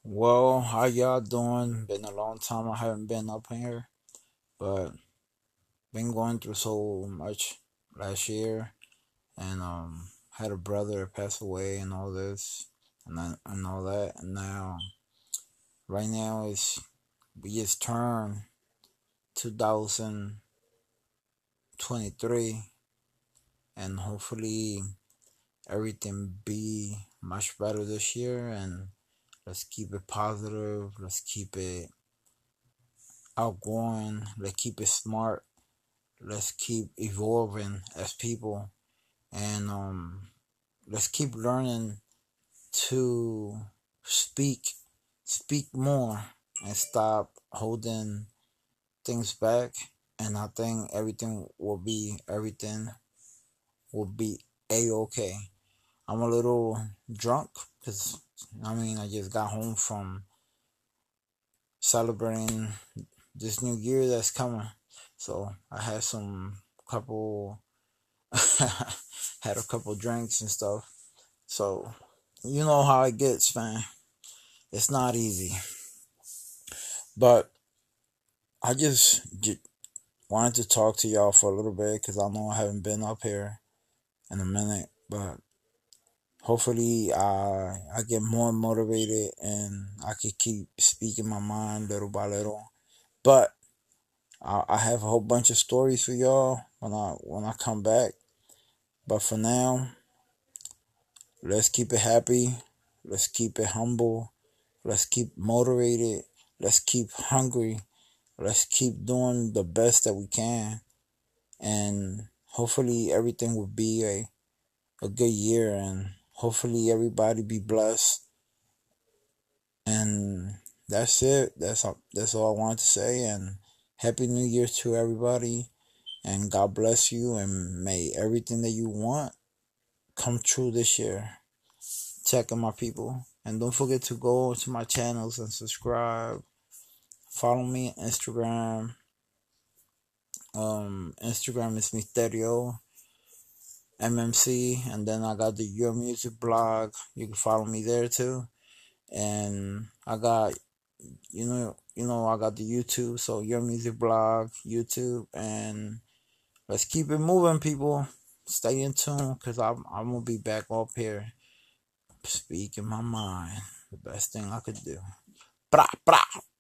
Well, how y'all doing? Been a long time I haven't been up here, but been going through so much last year, and had a brother pass away and all this, and all that, and now right now it's we just turned 2023, and hopefully everything be much better this year, and let's keep it positive, let's keep it outgoing, let's keep it smart. Let's keep evolving as people, and let's keep learning to speak speak more and stop holding things back. And I think everything will be a-okay. I'm a little drunk because I just got home from celebrating this new year that's coming, so I had some couple had a couple drinks and stuff. So, you know how it gets, man. It's not easy. But I just wanted to talk to y'all for a little bit because I know I haven't been up here in a minute. But hopefully, I get more motivated and I can keep speaking my mind little by little. But I have a whole bunch of stories for y'all when I come back. But for now, let's keep it happy. Let's keep it humble. Let's keep motivated. Let's keep hungry. Let's keep doing the best that we can. And hopefully everything will be a good year. And hopefully everybody be blessed. And that's it. That's all I wanted to say. And Happy New Year to everybody. And God bless you. And may everything that you want come true this year. Checking my people. And don't forget to go to my channels and subscribe. Follow me on Instagram. Instagram is Misterio MMC, and then I got the Your Music blog. You can follow me there too. And I got I got the YouTube, so Your Music blog, YouTube, and let's keep it moving, people. Stay in tune, cause I'm gonna be back up here speaking my mind. The best thing I could do. Brah, brah.